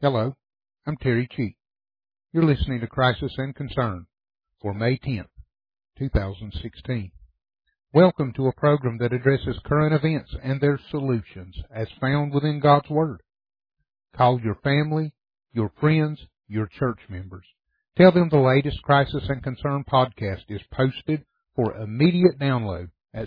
Hello, I'm Terry Cheek. You're listening to Crisis and Concern for May 10th, 2016. Welcome to a program that addresses current events and their solutions as found within God's Word. Call your family, your friends, your church members. Tell them the latest Crisis and Concern podcast is posted for immediate download at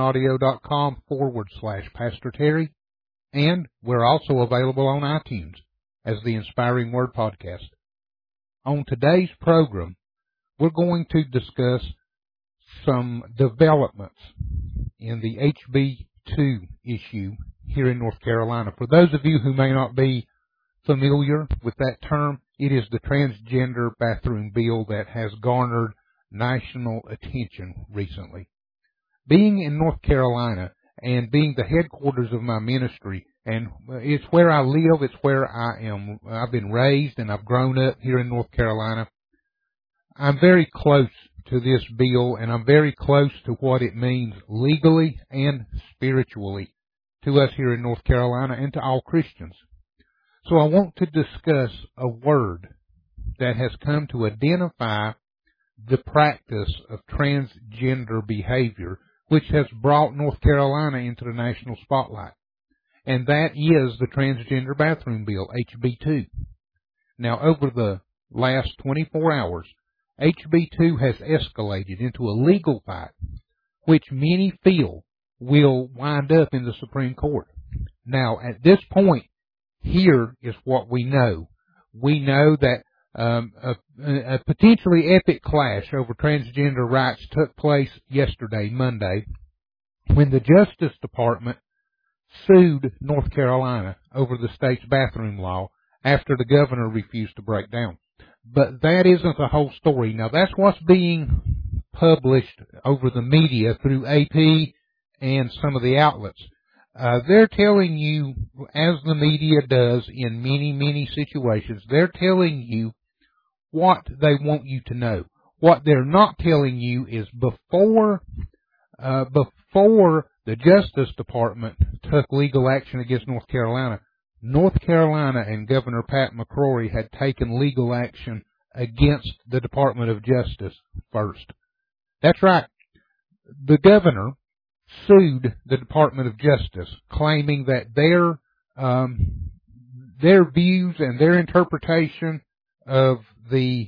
sermonaudio.com/Pastor Terry, and we're also available on iTunes as the Inspiring Word Podcast. On today's program, we're going to discuss some developments in the HB2 issue here in North Carolina. For those of you who may not be familiar with that term, it is the transgender bathroom bill that has garnered national attention recently. Being in North Carolina and being the headquarters of my ministry, and it's where I live, it's where I've been raised and I've grown up here in North Carolina. I'm very close to this bill, and I'm very close to what it means legally and spiritually to us here in North Carolina and to all Christians. So I want to discuss a word that has come to identify the practice of transgender behavior, which has brought North Carolina into the national spotlight. And that is the transgender bathroom bill, HB2. Now, over the last 24 hours, HB2 has escalated into a legal fight, which many feel will wind up in the Supreme Court. Now, at this point, here is what we know. We know that a potentially epic clash over transgender rights took place yesterday, Monday, when the Justice Department sued North Carolina over the state's bathroom law after the governor refused to break down. But that isn't the whole story. Now, that's what's being published over the media through AP and some of the outlets. They're telling you, as the media does in many, many situations, they're telling you what they want you to know. What they're not telling you is before the Justice Department took legal action against North Carolina and Governor Pat McCrory had taken legal action against the Department of Justice first. That's right. The governor sued the Department of Justice, claiming that their views and their interpretation of the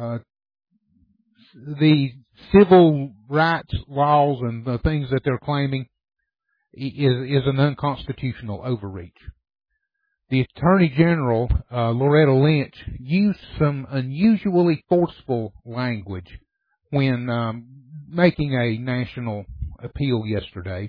civil rights laws and the things that they're claiming is an unconstitutional overreach. The Attorney General, Loretta Lynch, used some unusually forceful language when making a national appeal yesterday.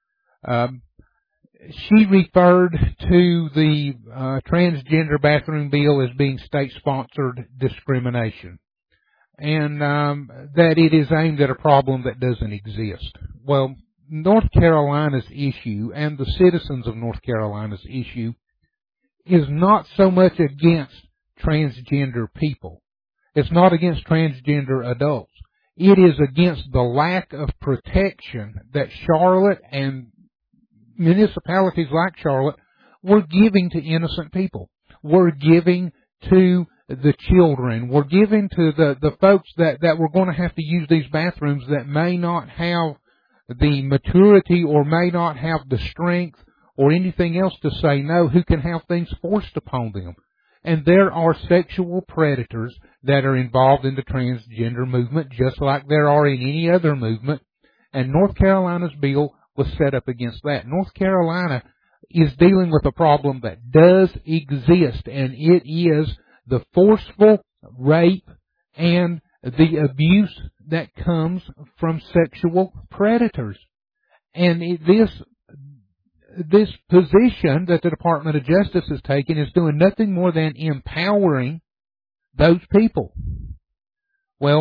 She referred to the transgender bathroom bill as being state-sponsored discrimination, and that it is aimed at a problem that doesn't exist. Well, North Carolina's issue and the citizens of North Carolina's issue is not so much against transgender people. It's not against transgender adults. It is against the lack of protection that Charlotte and municipalities like Charlotte were giving to innocent people. We're giving to the children. We're giving to the folks that were going to have to use these bathrooms that may not have the maturity or may not have the strength or anything else to say no, who can have things forced upon them. And there are sexual predators that are involved in the transgender movement, just like there are in any other movement. And North Carolina's bill was set up against that. North Carolina is dealing with a problem that does exist, and it is the forceful rape and the abuse that comes from sexual predators. And this position that the Department of Justice has taken is doing nothing more than empowering those people. Well,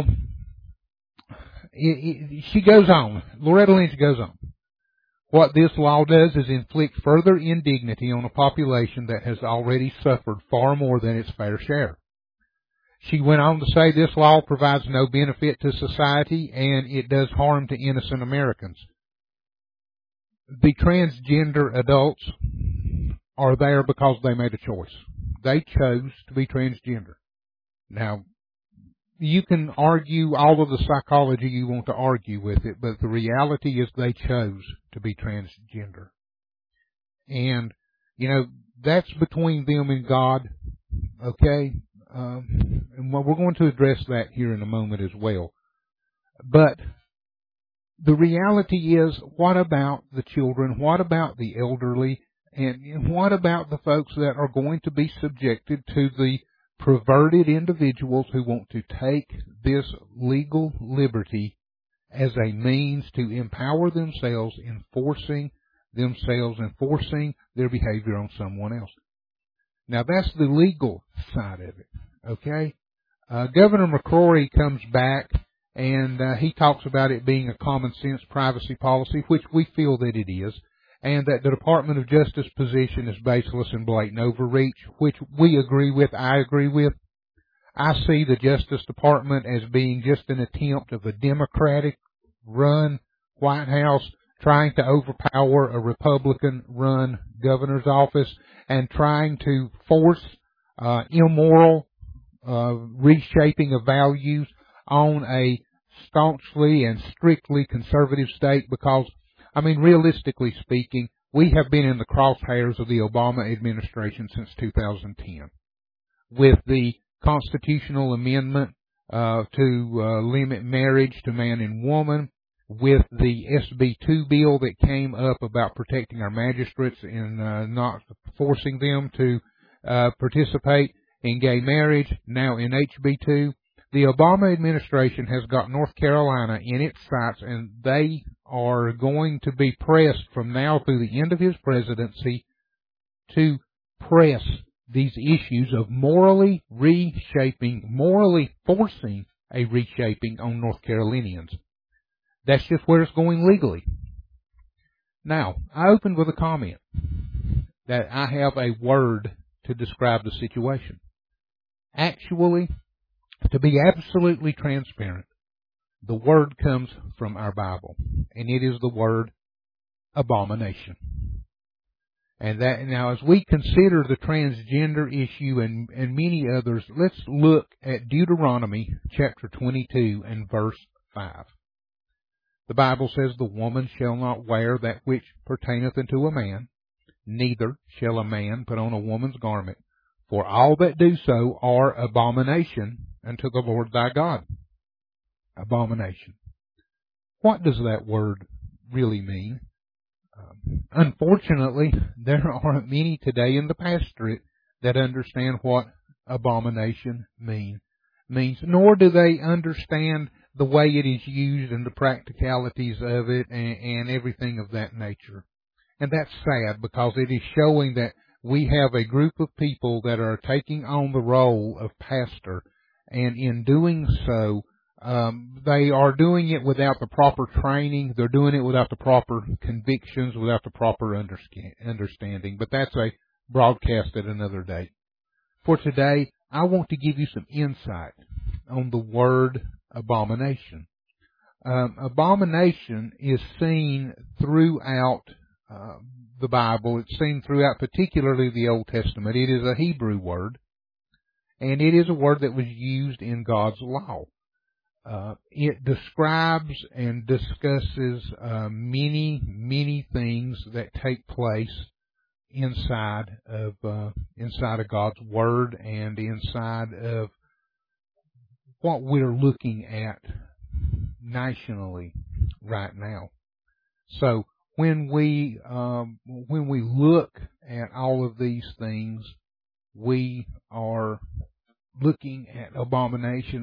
she goes on. Loretta Lynch goes on. What this law does is inflict further indignity on a population that has already suffered far more than its fair share. She went on to say this law provides no benefit to society and it does harm to innocent Americans. The transgender adults are there because they made a choice. they chose to be transgender. Now, you can argue all of the psychology you want to argue with it, but the reality is they chose to be transgender. And, that's between them and God, okay? And we're going to address that here in a moment as well. But the reality is, what about the children? What about the elderly? And what about the folks that are going to be subjected to the perverted individuals who want to take this legal liberty as a means to empower themselves, enforcing their behavior on someone else? Now, that's the legal side of it, okay? Governor McCrory comes back and he talks about it being a common sense privacy policy, which we feel that it is, and that the Department of Justice position is baseless and blatant overreach, which we agree with, I agree with. I see the Justice Department as being just an attempt of a Democratic-run White House trying to overpower a Republican-run governor's office and trying to force immoral reshaping of values on a staunchly and strictly conservative state because, realistically speaking, we have been in the crosshairs of the Obama administration since 2010 with the constitutional amendment to limit marriage to man and woman, with the SB2 bill that came up about protecting our magistrates and not forcing them to participate in gay marriage, now in HB2. The Obama administration has got North Carolina in its sights, and they are going to be pressed from now through the end of his presidency to press these issues of morally forcing a reshaping on North Carolinians. That's just where it's going legally. Now, I opened with a comment that I have a word to describe the situation. Actually, to be absolutely transparent, the word comes from our Bible, and it is the word abomination. And that, now, as we consider the transgender issue and many others, let's look at Deuteronomy chapter 22 and verse 5. The Bible says, "The woman shall not wear that which pertaineth unto a man, neither shall a man put on a woman's garment, for all that do so are abomination unto the Lord thy God." Abomination. What does that word really mean? Unfortunately, there aren't many today in the pastorate that understand what abomination means, nor do they understand the way it is used and the practicalities of it and everything of that nature. And that's sad because it is showing that we have a group of people that are taking on the role of pastor, and in doing so, they are doing it without the proper training. They're doing it without the proper convictions, without the proper understanding. But that's a broadcast at another day. For today, I want to give you some insight on the word abomination. Abomination is seen throughout the Bible. It's seen throughout particularly the Old Testament. It is a Hebrew word, and it is a word that was used in God's law. It describes and discusses many things that take place inside of God's Word and inside of what we're looking at nationally right now. So when we look at all of these things, we are looking at abomination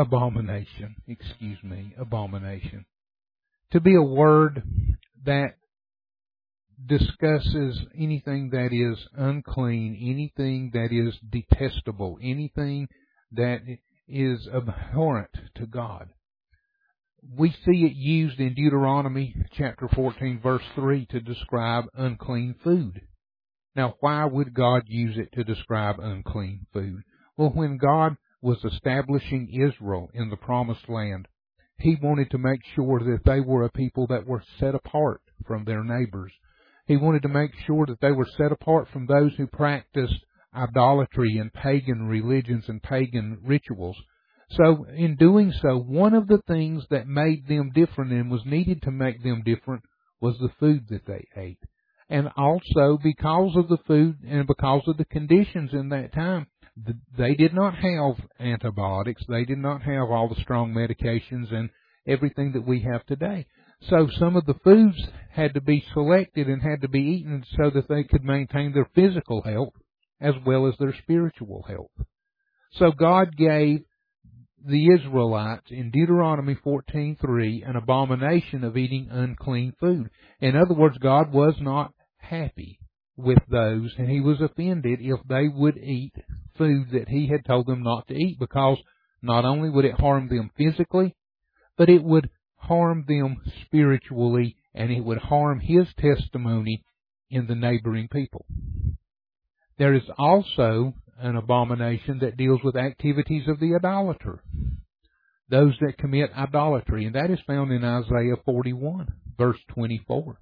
to be a word that discusses anything that is unclean, anything that is detestable, anything that is abhorrent to God. We see it used in Deuteronomy chapter 14 verse 3 to describe unclean food. Now, why would God use it to describe unclean food? Well, when God was establishing Israel in the Promised Land, He wanted to make sure that they were a people that were set apart from their neighbors. He wanted to make sure that they were set apart from those who practiced idolatry and pagan religions and pagan rituals. So in doing so, one of the things that made them different and was needed to make them different was the food that they ate. And also because of the food and because of the conditions in that time, they did not have antibiotics. They did not have all the strong medications and everything that we have today. So some of the foods had to be selected and had to be eaten so that they could maintain their physical health as well as their spiritual health. So God gave the Israelites in Deuteronomy 14:3 an abomination of eating unclean food. In other words, God was not happy with those, and He was offended if they would eat food that He had told them not to eat, because not only would it harm them physically, but it would harm them spiritually, and it would harm His testimony in the neighboring people. There is also an abomination that deals with activities of the idolater, those that commit idolatry, and that is found in Isaiah 41, verse 24.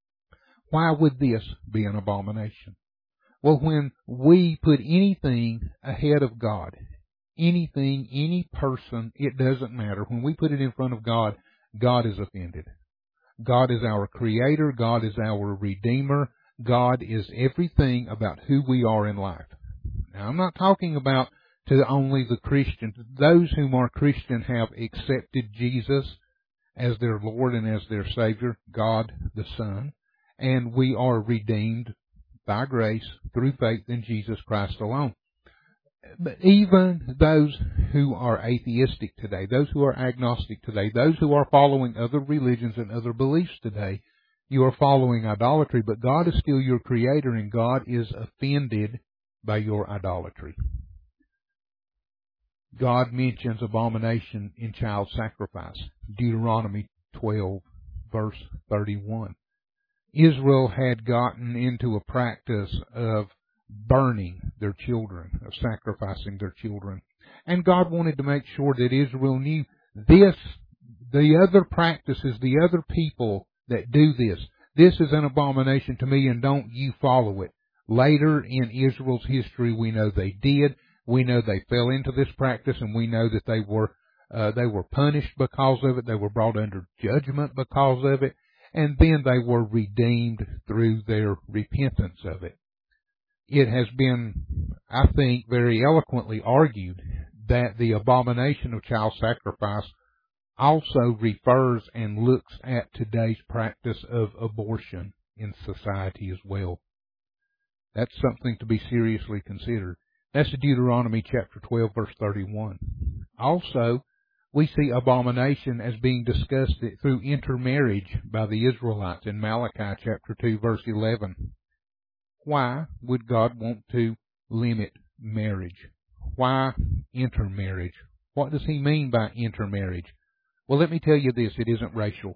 Why would this be an abomination? Well, when we put anything ahead of God, anything, any person, it doesn't matter. When we put it in front of God, God is offended. God is our Creator. God is our Redeemer. God is everything about who we are in life. Now, I'm not talking about to only the Christians. Those whom are Christian have accepted Jesus as their Lord and as their Savior, God the Son, and we are redeemed by grace through faith in Jesus Christ alone. But even those who are atheistic today, those who are agnostic today, those who are following other religions and other beliefs today, you are following idolatry, but God is still your Creator, and God is offended by your idolatry. God mentions abomination in child sacrifice. Deuteronomy 12, verse 31. Israel had gotten into a practice of burning their children, of sacrificing their children. And God wanted to make sure that Israel knew this, the other practices, the other people that do this, this is an abomination to me, and don't you follow it. Later in Israel's history, we know they did. We know they fell into this practice, and we know that they were punished because of it. They were brought under judgment because of it, and then they were redeemed through their repentance of it. It has been, I think, very eloquently argued that the abomination of child sacrifice also refers and looks at today's practice of abortion in society as well. That's something to be seriously considered. That's Deuteronomy chapter 12, verse 31. Also, we see abomination as being discussed through intermarriage by the Israelites in Malachi chapter 2, verse 11. Why would God want to limit marriage? Why intermarriage? What does He mean by intermarriage? Well, let me tell you this, it isn't racial.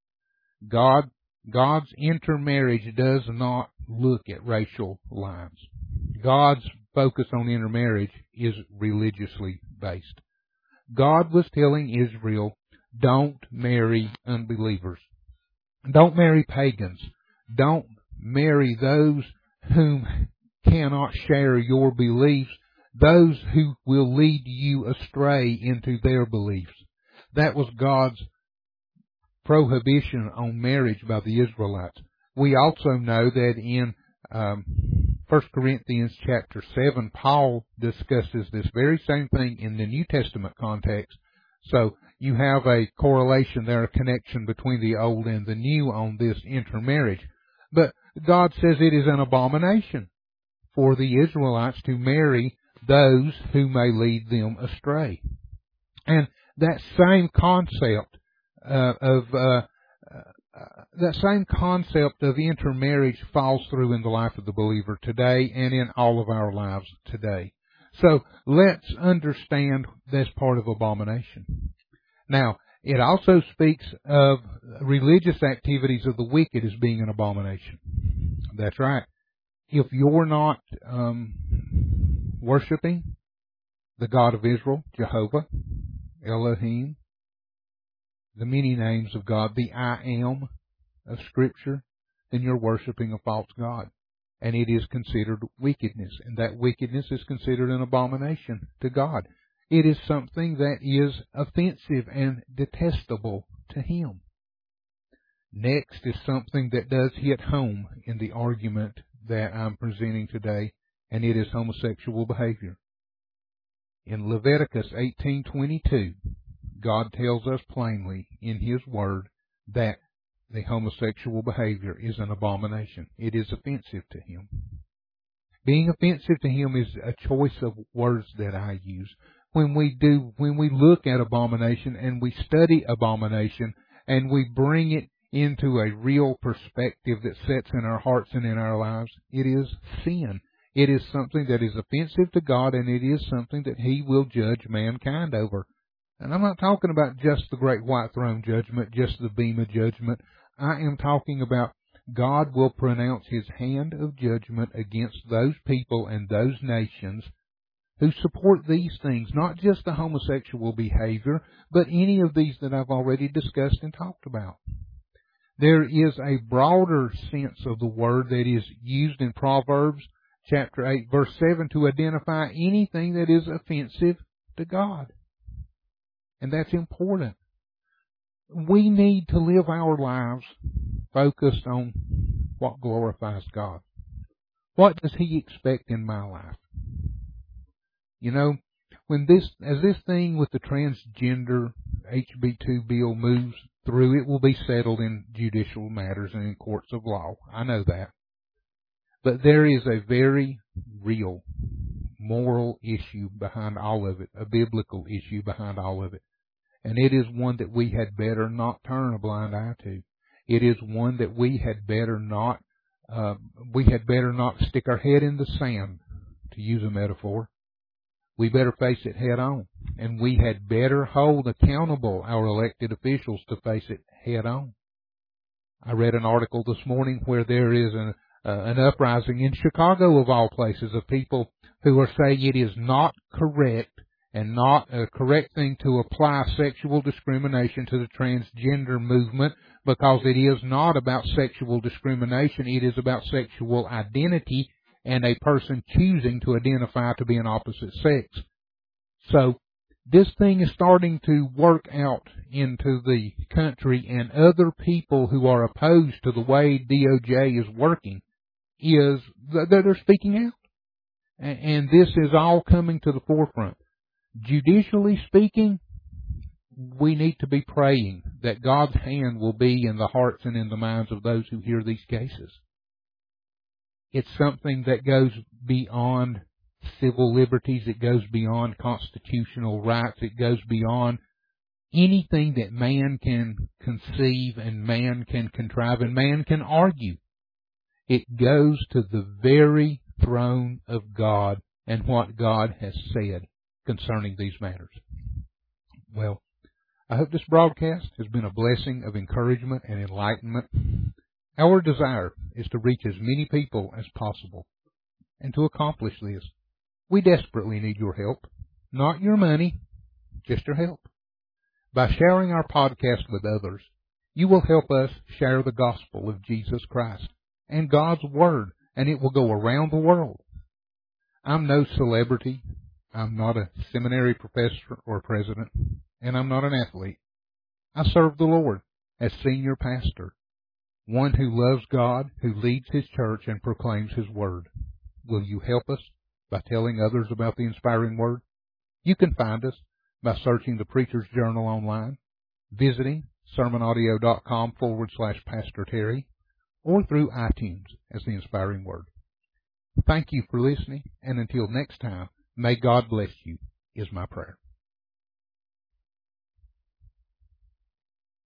God's intermarriage does not look at racial lines. God's focus on intermarriage is religiously based. God was telling Israel, don't marry unbelievers. Don't marry pagans. Don't marry those whom cannot share your beliefs, those who will lead you astray into their beliefs. That was God's prohibition on marriage by the Israelites. We also know that in 1 Corinthians chapter 7, Paul discusses this very same thing in the New Testament context. So you have a correlation there, a connection between the Old and the New on this intermarriage. But God says it is an abomination for the Israelites to marry those who may lead them astray. And that same concept of intermarriage falls through in the life of the believer today and in all of our lives today. So let's understand this part of abomination. Now, it also speaks of religious activities of the wicked as being an abomination. That's right. If you're not worshiping the God of Israel, Jehovah, Elohim, the many names of God, the I Am of Scripture, then you're worshiping a false God. and it is considered wickedness, and that wickedness is considered an abomination to God. It is something that is offensive and detestable to Him. Next is something that does hit home in the argument that I'm presenting today, and it is homosexual behavior. In Leviticus 18:22, God tells us plainly in His Word that the homosexual behavior is an abomination. It is offensive to Him. Being offensive to Him is a choice of words that I use. When we look at abomination and we study abomination and we bring it into a real perspective that sets in our hearts and in our lives, it is sin. It is something that is offensive to God, and it is something that He will judge mankind over. And I'm not talking about just the great white throne judgment, just the beam of judgment. I am talking about God will pronounce His hand of judgment against those people and those nations who support these things, not just the homosexual behavior, but any of these that I've already discussed and talked about. There is a broader sense of the word that is used in Proverbs chapter 8, verse 7, to identify anything that is offensive to God. And that's important. We need to live our lives focused on what glorifies God. What does He expect in my life? You know, as this thing with the transgender HB2 bill moves through, it will be settled in judicial matters and in courts of law. I know that. But there is a very real moral issue behind all of it, a biblical issue behind all of it. And it is one that we had better not turn a blind eye to. It is one that we had better not stick our head in the sand, to use a metaphor. We better face it head on. And we had better hold accountable our elected officials to face it head on. I read an article this morning where there is an uprising in Chicago, of all places, of people who are saying it is not correct and not a correct thing to apply sexual discrimination to the transgender movement, because it is not about sexual discrimination. It is about sexual identity and a person choosing to identify to be an opposite sex. So this thing is starting to work out into the country, and other people who are opposed to the way DOJ is working they're speaking out. And this is all coming to the forefront. Judicially speaking, we need to be praying that God's hand will be in the hearts and in the minds of those who hear these cases. It's something that goes beyond civil liberties. It goes beyond constitutional rights. It goes beyond anything that man can conceive and man can contrive and man can argue. It goes to the very throne of God and what God has said concerning these matters. Well, I hope this broadcast has been a blessing of encouragement and enlightenment. Our desire is to reach as many people as possible. And to accomplish this, we desperately need your help. Not your money, just your help. By sharing our podcast with others, you will help us share the gospel of Jesus Christ and God's Word, and it will go around the world. I'm no celebrity. I'm not a seminary professor or president, and I'm not an athlete. I serve the Lord as senior pastor, one who loves God, who leads His church and proclaims His Word. Will you help us by telling others about the inspiring Word? You can find us by searching the Preacher's Journal online, visiting sermonaudio.com/Pastor Terry, or through iTunes as the Inspiring Word. Thank you for listening, and until next time, may God bless you, is my prayer.